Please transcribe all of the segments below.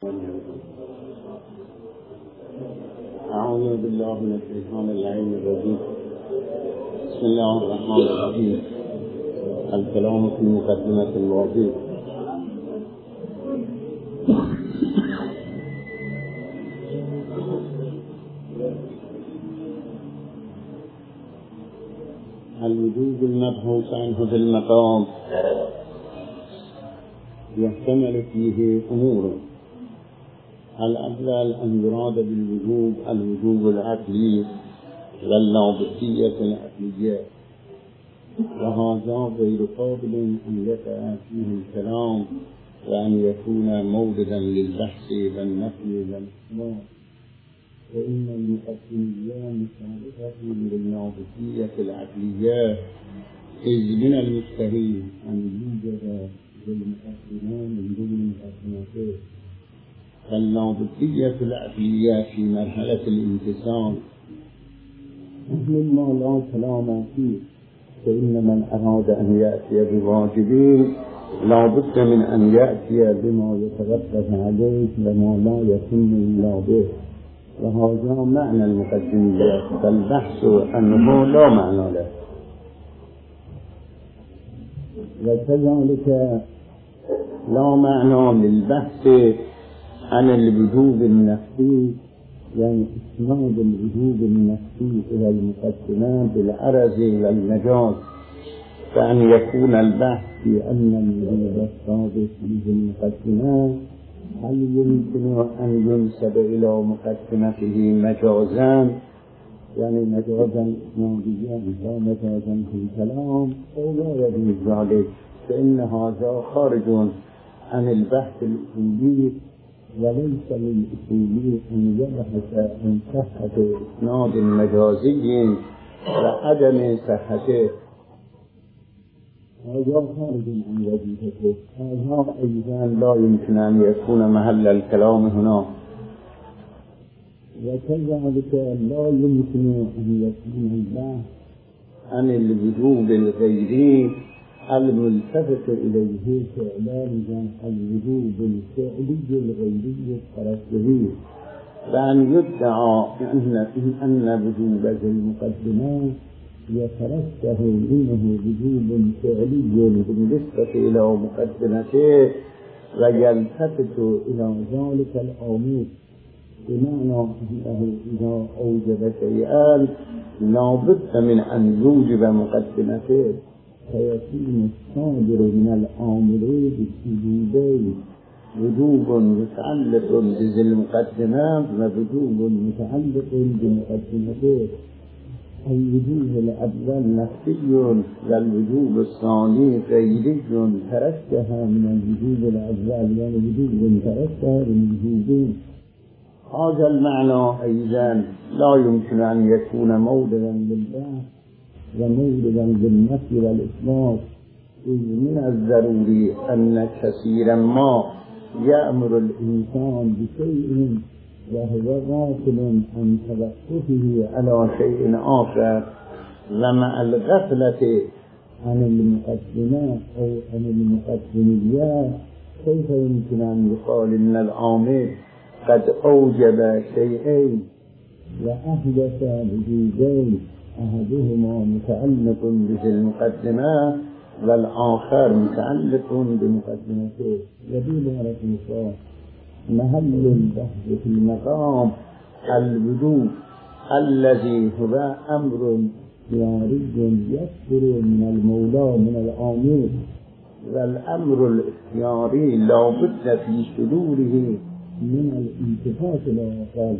أعوذ بالله من الشيطان اللعين الرجيم. بسم الله الرحمن الرحيم. الكلام في مقدمة الواجب. الوجوب المبحوث عنه في المقام يحتمل فيه أمور. الأفضل أن يراد بالوجوب الوجوب العقلي واللابسية العقلية، وهذا غير قابل أن يقع فيه الكلام وأن يكون موردا للبحث والنفي والإثبات، فإن المقدمية مشابهة لللابسية العقلية، إذ من المستحيل أن يوجد بالمقدمة من دون مقدمته. فاللابسية العقلية في مرحلة الامتثال مما لا كلام فيه، فإن من أراد أن يأتي بواجبين لا بد من أن يأتي بما يترتب عليه وما لا يتم إلا به، وهذا معنى المقدمية، فالبحث عنه لا معنى له. وكذلك لا معنى للبحث عن الوجوب النفسي، يعني إسناد الوجوب النفسي إلى المقدمات بالعرض والمجاز، فأن يكون البحث في أن الوجوب الثابت في المقدمات هل يمكن أن ينسب إلى مقدمته مجازا، يعني مجازا إسناديا لا مجازا في الكلام، أو لا يجوز ذلك، فإن هذا خارج عن البحث الأصولي، وليس للأصولي أن يبحث عن صحة إسناد مجازي وعدم صحته، هذا خارج عن وظيفته. هذا أيضا لا يمكن أن يكون محل الكلام هنا. وكذلك لا يمكن أن يكون البحث عن الوجوب الغيري الملتفت إليه كإعلان الوجوب الفعلي الغيري الترتبي، فأن يدعى أن وجوب المقدمات يترتب منه وجوب فعلي بالنسبة إلى مقدمته، ويلتفت إلى ذلك الأمر، بمعنى أنه إذا أوجب شيئا لا بد من أن يوجب مقدمته، فيكون الصادر من الآمر بالوجوبين، وجوب متعلق بذي المقدمات ووجوب متعلق بمقدمته. الوجوب الأول نفسي والوجوب الثاني غيري ترشح من الوجوب الأول، يعني وجوب ترشح من الوجوبين. هذا المعنى أيضا لا يمكن أن يكون موردا للبحث وموردا للنفي والإثبات، إذ من الضروري أن كثيرا ما يأمر الإنسان بشيء وهو غافل عن توقفه على شيء آخر، ومع الغفلة عن المقدمات أو عن المقدميات كيف يمكن أن يقال إن الآمر قد أوجب شيئين وأحدث وجوبين، أحدهما متعلق بذي المقدمات والآخر متعلق بمقدمته. وبالعبارة الأخرى محل البحث في المقام الوجوب الذي هو أمر اختياري يصدر من المولى من الآمر، والأمر الاختياري لا بد في صدوره من الالتفات الآخر،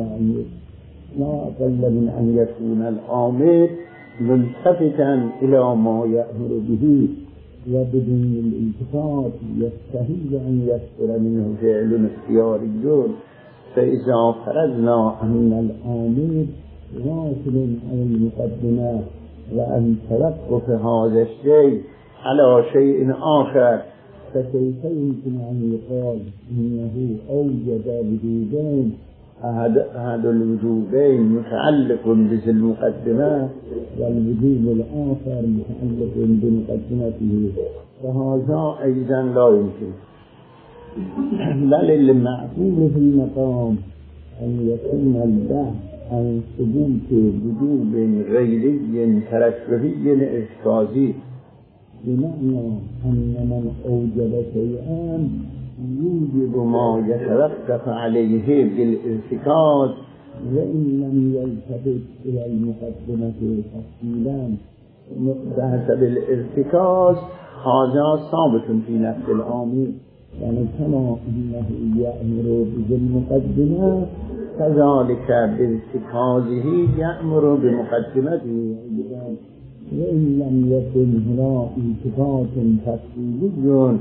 لا أقل من أن يكون الآمر ملتفتا إلى ما يأمر به، وبدون الالتفات يستحيل أن يصدر منه فعل اختياري. فإذا فرضنا أن الآمر واصل على المقدمة وأن توقف هذا الشيء على شيء آخر، فكيف يمكن أن يقال إنه أوجد وجوبين، أحد الوجوبين متعلق بذي المقدمة والوجوب الآخر متعلق بمقدمته، فهذا أيضا لا يمكن. بل المعقول في المقام أن يكون البحث عن ثبوت وجوب غيري ترشحي إرشادي، بمعنى أن من أوجب شيئا يوجب ما يتوقف عليه بالارتكاز، وإن لم يلتفت إلى المقدمة تفصيلا بحسب الارتكاز. هذا ثابت في نفس الآمر، يعني كما إنه يأمر بالمقدمة كذلك بارتكازه يأمر بمقدمته. وإن لم يكن هنا التفات تفصيلي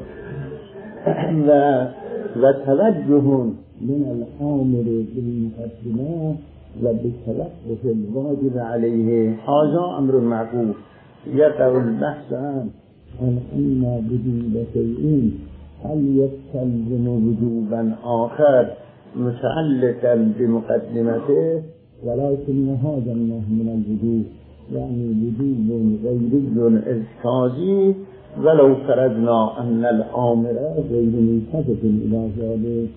وتوجه من الآمر بالمقدمة وبالتلقف الواجب عليه، هذا أمر معقول. يقع البحث عن أن وجوب شيء هل يستلزم وجوبا آخر متعلقا بمقدمته، ولكن هذا النوع من الوجوب يعني وجوب غيري ارتكازي، ولو فرضنا أن الآمر غير ملتفت إلى ذلك.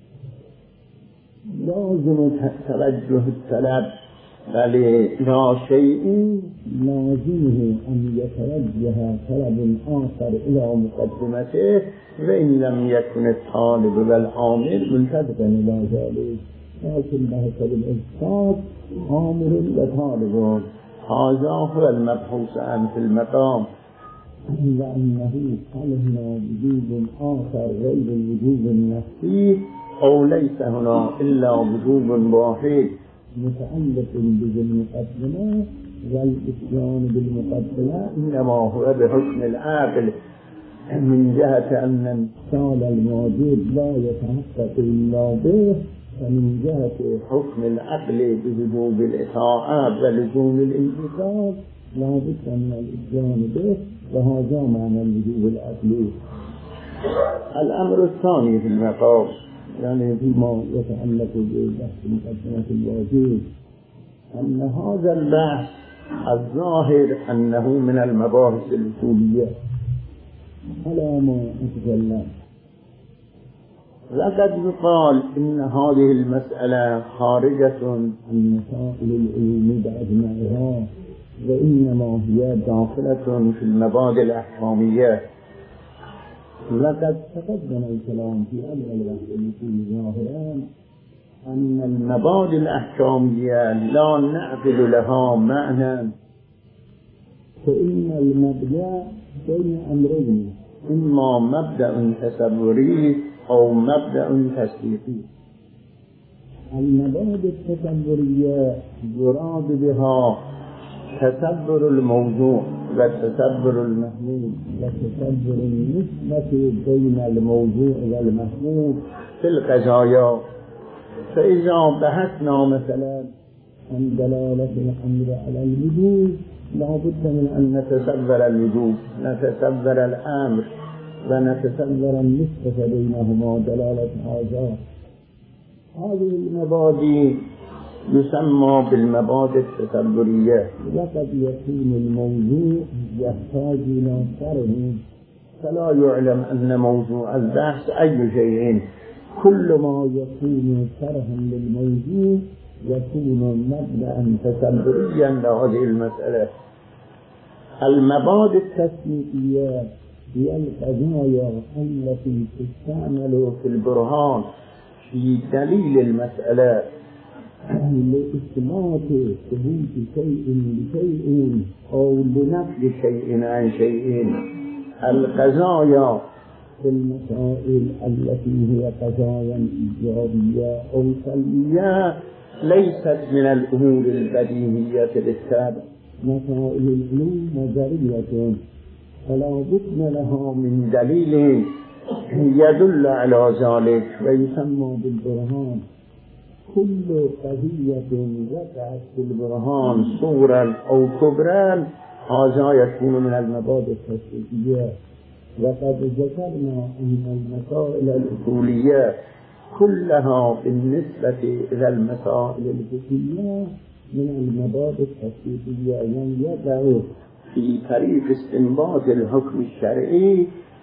لازم توجه الطلب لا شيء لازمه أن يتوجه طلب آخر إلى مقدمته، وإن لم يكن الطالب والآمر ملتفتا إلى ذلك، لكن بحسب الإرشاد آمر وطالب. هذا هو المبحوث عنه في المقام، لأنه قلنا وجوب آخر غير الوجوب النفسي، أو ليس هنا إلا وجوب واحد متعلق بالمقدمة، والإتيان بالمقدمة إنما هو بحكم العقل، من جهة أن امتثال الواجب لا يتحقق إلا به، ومن جهة حكم العقل بوجوب الإطاعة ولزوم الامتثال لا بد من الإتيان به، وهذا معنى الوجوب العقلي. الأمر الثاني في المقام يعني فيما يتعلق ببحث مقدمة الواجب، أن هذا البحث الظاهر أنه من المباحث الأصولية على ما أتكلم، لقد يقال إن هذه المسألة خارجة عن مسائل العلم بأجمعها، وإنما هي داخلة في المبادئ الأحكامية. لقد تقدم الكلام في أول الأصول ظاهرا أن المبادئ الأحكامية لا نعقل لها معنى، فإن المبدأ بين أمرين، إما مبدأ تصوري أو مبدأ تسليقي. المبادئ التصورية يراد بها تصور الموضوع وتصور المحمول وتصور النسبة بين الموضوع والمحمول في القضايا. فإذا بحثنا مثلا عن دلالة الأمر على الوجوب، لا بد من أن نتصور الوجوب، نتصور الأمر، ونتصور النسبة بينهما دلالة هذا. هذه المبادئ يسمى بالمبادئ التصورية. وقد يكون الموضوع يحتاج إلى شرح، فلا يعلم أن موضوع البحث أي شيء، كل ما يكون شرحا للموضوع يكون مبدأ تصوريا لهذه المسألة. المبادئ التسليقية هي القضايا التي تستعمل في البرهان في دليل المسألة لإثبات ثبوت شيء لشيء أو لنفي شيء عن شيء. القضايا في المسائل التي هي قضايا إيجابية أو سلبية ليست من الأمور البديهية بالتالي. مسائل العلوم نظرية، فلا بد لها من دليل يدل على ذلك ويسمى بالبرهان. كل قضية وقعت في البرهان صورا أو كبرا هذا يكون من المبادئ التسليقية. وقد ذكرنا أن المسائل الأصولية كلها بالنسبة إلى المسائل الفقهية من المبادئ التسليقية، يعني يقع في طريق استنباط الحكم الشرعي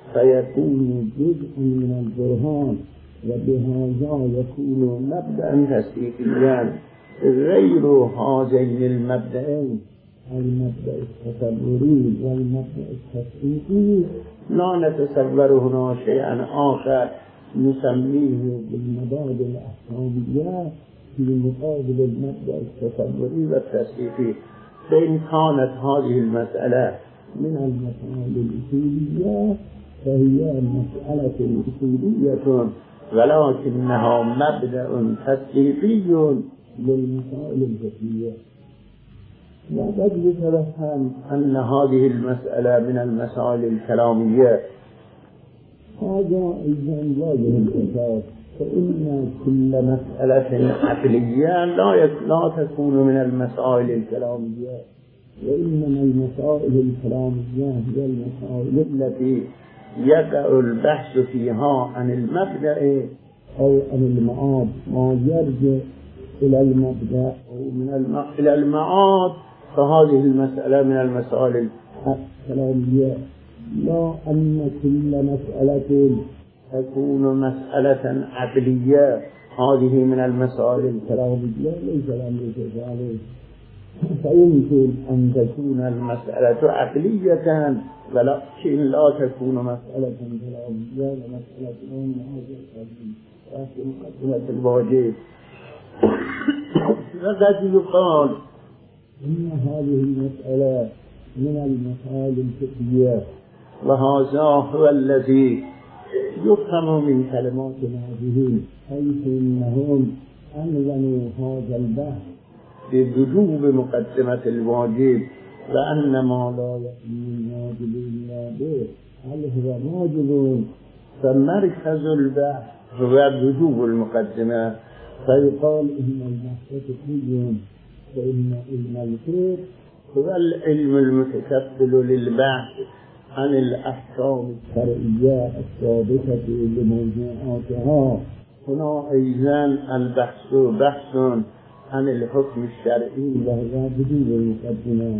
فيكون جزء من البرهان وبهذا يكون مبدأ تسليقيا غير هذين المبدأين المبدأ التصوري والمبدأ التسليقي لا نتصور هنا شيئا آخر نسميه بالمبادئ الأحكامية في مقابل المبدأ التصوري والتسليقي. فإن كانت هذه المسألة من المسائل الأصولية فهي مسألة أصولية ولكنها مبدأ تسليقي للمسائل الفقهية. وقد يتوهم أن هذه المسألة من المسائل الكلامية، هذا أيضا لا ينتفع، فإن كل مسألة عقلية لا تكون من المسائل الكلامية، وإنما المسائل الكلامية هي المسائل التي يقع البحث فيها عن المبدأ أو عن المعاد، ما يرجع إلى المبدأ أو إلى المعاد، فهذه المسألة من المسائل الكلامية. لا أن كل مسألة تكون مسألة عقلية، هذه من المسائل الكلامية ليس الأمر كذلك. فيمكن أن تكون المسألة عقلية ولكن لا تكون مسألة كلامية ومسألة في مقدمة الواجب. وقد يقال إن هذه المسألة من المسائل الفقهية، وهذا هو الذي يفهم من كلمات هذه، حيث إنهم أنزلوا هذا البحث بوجوب مقدمة الواجب، وأن ما لا يأتي الواجب إلا به هل هو واجب، فمركز البحث هو وجوب المقدمة. فيقال إن البحث فقهي، فإن علم الفقه هو العلم المتكفل للبحث عن الأحكام الشرعية الثابتة لموضوعاتها. هنا أيضا البحث بحث عن الحكم الشرعي وهو وجوب المقدمة.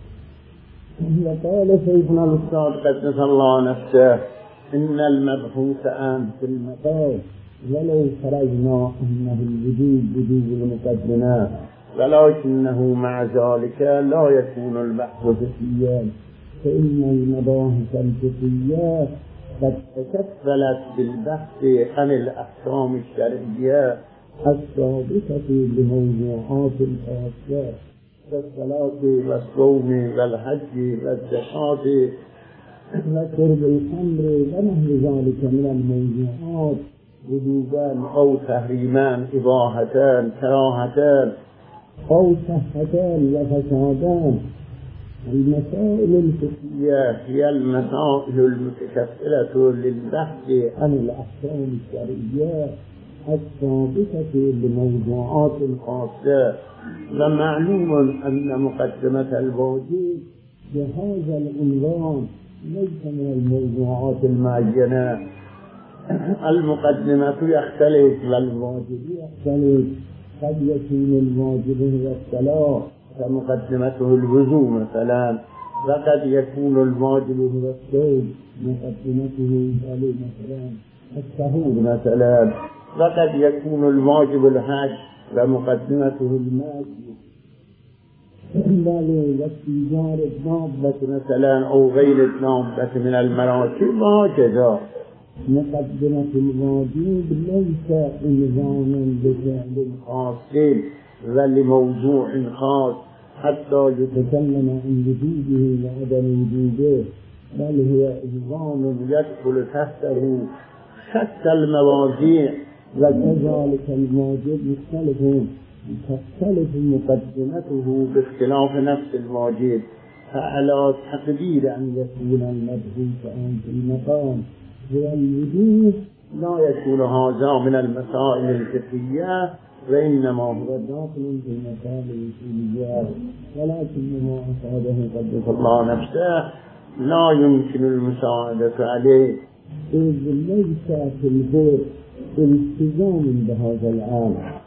وقال شيخنا الأستاذ قدس الله نفسه إن المبحوث عن في المقال ولو فرضنا أنه الوجوب وجوب المقدمة، ولكنه مع ذلك لا يكون البحث فقهيا، فإن المباحث الفقهية قد تكفلت بالبحث عن الأحكام الشرعية الثابتة لموضوعات خاصة كالصلاة والصوم والحج والزكاة وشرب الخمر ونحو ذلك من الموضوعات وجوبان أو تحريمان، إباحتان، كراهتان أو صحتان وفسادان. المسائل الفقهية هي المسائل المتكفلة للبحث عن الأحكام الشرعية الثابتة لموضوعات خاصة. ومعلوم أن مقدمة الواجب بهذا العنوان ليس من الموضوعات المعينة. المقدمة يختلف والواجب يختلف، قد يكون الواجب هو الصلاة فمقدمته الوضوء مثلا، وقد يكون الواجب هو الصوم مقدمته مثلا السحور مثلا، وقد يكون الواجب الحج ومقدمته المسجد واستئجار الدابة مثلا أو غير الدابة من المراكب، وهكذا. مقدمة الواجب ليس نظاما بفعل خاص ولموضوع خاص حتى يتكلم عن وجوده وعدم وجوده، بل هو نظام يدخل تحته شتى المواضيع، وكذلك الواجب مختلف تختلف مقدمته باختلاف نفس الواجب. فعلى تقدير أن يكون المبحوث عن في المقام هو الوجوب لا يكون هذا من المسائل الفقهية، وإنما هو داخل في المسائل الأصولية، ولكنما أفاده قدس الله نفسه لا يمكن المساعدة عليه، إذ ليس في البيت التزام بهذا العام.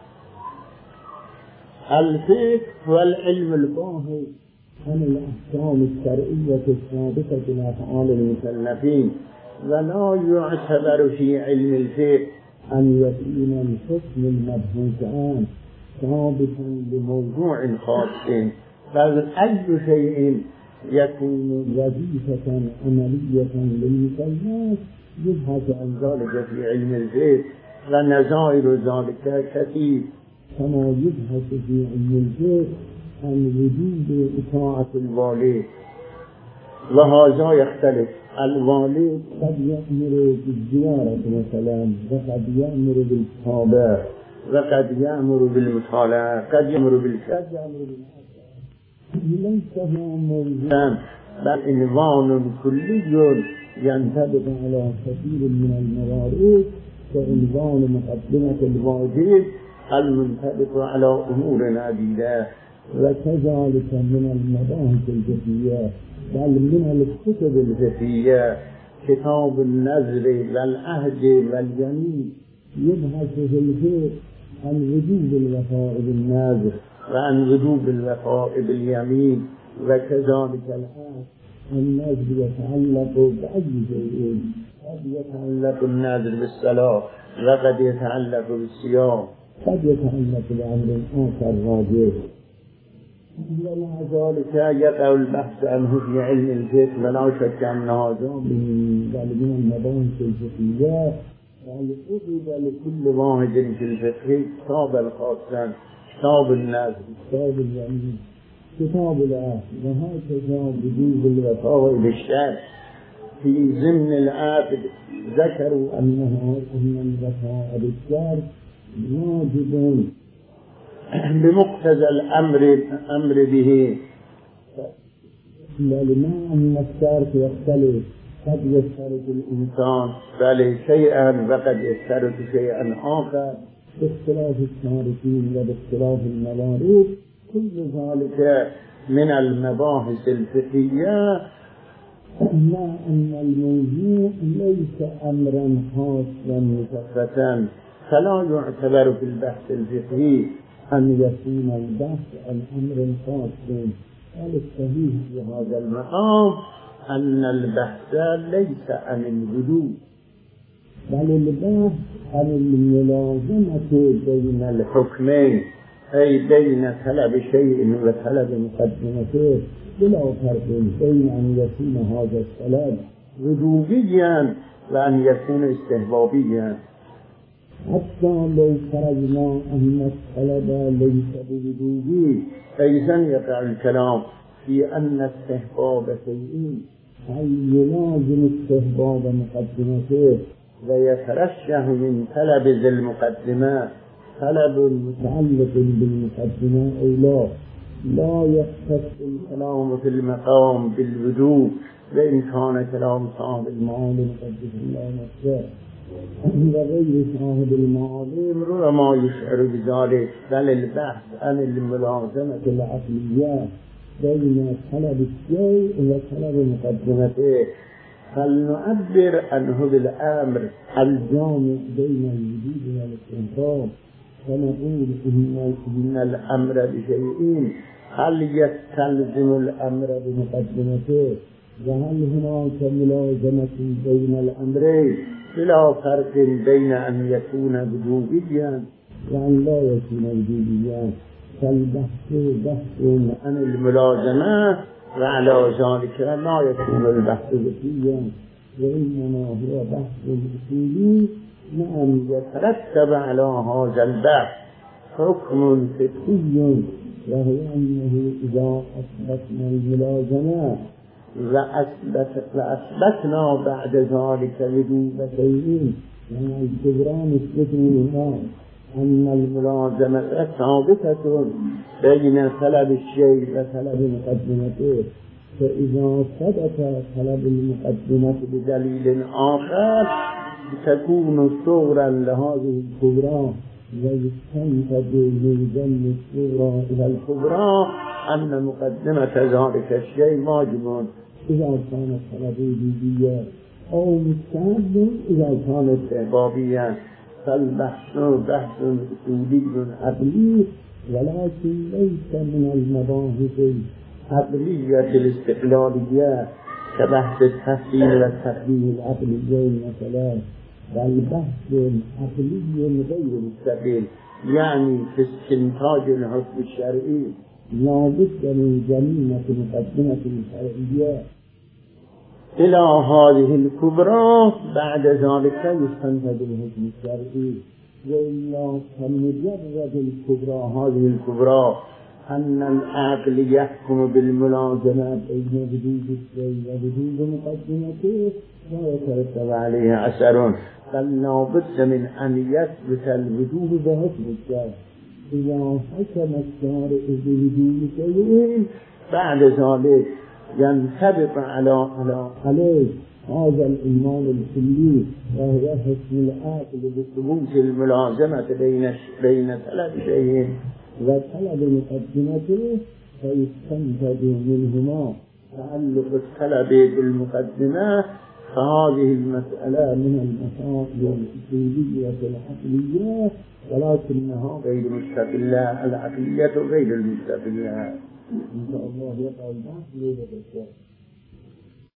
الفقه هو العلم الباحث عن الأحكام الشرعية الثابتة لأفعال المكلفين، ولا يعتبر في علم الفقه أن يكون الحكم المبحوث عنه ثابتا بموضوع خاص، بل أي شيء يكون وظيفة عملية للمكلف يبحث عن ذلك في علم الفقه، ونظائر ذلك كثير، كما يبحث في علم الفقه عن وجوب إطاعة الوالد، وهذا يختلف. الوالد قد يأمر بالزيارة مثلا، وقد يأمر بالكتابة، وقد يأمر بالمطالعة، قد يأمر بالكتاب، ليس هو موضوعا بل عنوان كلي ينطبق على كثير من الموارد كعنوان مقدمة الواجب المنطبق على أمور عديدة، وكذلك من المباحث الفقهية بل من الكتب الفقهية كتاب النذر والعهد واليمين يبحث في الفقه عن وجوب الوفاء بالنذر وعن وجوب الوفاء باليمين، وكذلك العهد. النذر يتعلق بأي شيء، قد يتعلق النذر بالصلاة، وقد يتعلق بالصيام، قد يتعلق بأمر آخر راجع، ومع ذلك يقع البحث عنه في علم الفقه، ولا شك أن هذا من المباحث الفقهية، يعني أخذ لكل واحد في الفقه كتابا خاصا، كتاب النذر، كتاب اليمين، كتاب العهد، وهكذا وجوب الوفاء بالشرع. في ضمن العقد ذكروا أن الوفاء بالشرع واجب بمقتضى الأمر به، لما أن الشرط يختلف، قد يشترط الإنسان بل شيئا وقد يشترط شيئا آخر باختلاف الشارطين وباختلاف الموارد. كل ذلك من المباحث الفقهية، مع أن الموضوع ليس أمرا خاصا مخصصا، فلا يعتبر في البحث الفقهي أن يكون البحث عن أمر خاص. قال الصحيح في هذا المقام أن البحث ليس عن الوجود، بل البحث عن الملازمة بين الحكمين، أي بين طلب شيء وطلب مقدمته، بلا فرق بين أن يكون هذا الطلب وجوبيا وأن يكون استحبابيا. حتى لو فرضنا أن الطلب ليس بوجوبي، فإذا يقع الكلام في أن استحباب شيء أي يلازم استحباب مقدمته، ويترشح من طلب ذي المقدمة طلب متعلق بالمقدمة أو لا يختص الكلام في المقام بالوجوب، وإن كان كلام صاحب المعالم قدس الله نفسه وغير صاحب المعالم ربما يشعر بذلك، بل البحث عن الملازمة العقلية بين طلب الشيء وطلب مقدمته، فلنعبر عنه بالأمر الجامع بين الوجود والاستنفاذ، فنقول إن الأمر بشيء هل يستلزم الأمر بمقدمته، وهل هناك ملازمة بين الأمرين بلا فرق بين أن يكون وجوبيا وأن لا يكون وجوبيا. فالبحث بحث عن الملازمة، وعلى ذلك لا يكون البحث ذكيا، وإنما هو بحث أصولي. نعم، يترتب على هذا البحث حكم فقهي، وهو أنه إذا أثبتنا الملازمة وأثبتنا بعد ذلك وجوب شيء، يعني الكبرى نثبتنا أن الملازمة ثابتة بين طلب الشيء وطلب مقدمته، فإذا ثبت طلب المقدمة بدليل آخر تكون صورا لهذه الكبرى، ويستنتج من ذم الصورة إلى الكبرى أن مقدمة ذلك الشيء واجب إذا كانت طلب وجوبية أو مستحب إذا كانت استحبابية. فالبحث بحث أصولي عقلي، ولكن ليس من المباحث العقلية الاستقلالية كبحث التفصيل والتقديم العقليين مثلا، بل بحث عقلي غير مستقل، يعني في استنتاج الحكم الشرعي لابد من جريمة مقدمة شرعية إلى هذه الكبرى، بعد ذلك يستنتج الحكم الشرعي. وإلا فمجرد الكبرى هذه الكبرى أن العقل يحكم بالملازمة بين وجود الشيء ووجود مقدمته لا يترتب عليه أثر، بل لابد من أن يثبت الوجود بحكم الشرع. إذا حكم الشارع بوجود شيء بعد ذلك ينطبق عليه هذا الإيمان الكلي، وهو حكم العقل بثبوت الملازمة بين طلب شيء وطلب مقدمته، فيستنتج منهما تعلق الطلب بالمقدمة. فهذه المسألة من المسائل الأصولية العقلية، ولكنها غير مستقلة، العقلية غير المستقلة. إن شاء الله يقع البحث ليلة الشهر.